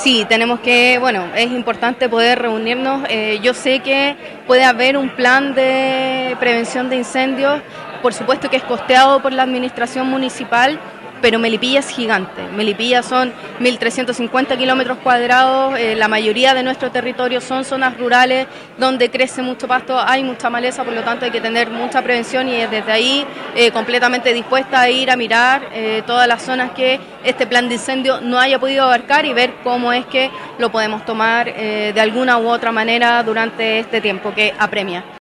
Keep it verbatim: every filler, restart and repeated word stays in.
Sí, tenemos que, bueno, es importante poder reunirnos. Eh, yo sé que puede haber un plan de prevención de incendios, por supuesto que es costeado por la administración municipal, pero Melipilla es gigante. Melipilla son mil trescientos cincuenta kilómetros cuadrados, eh, la mayoría de nuestro territorio son zonas rurales donde crece mucho pasto, hay mucha maleza, por lo tanto hay que tener mucha prevención y desde ahí eh, completamente dispuesta a ir a mirar eh, todas las zonas que este plan de incendio no haya podido abarcar y ver cómo es que lo podemos tomar eh, de alguna u otra manera durante este tiempo que apremia.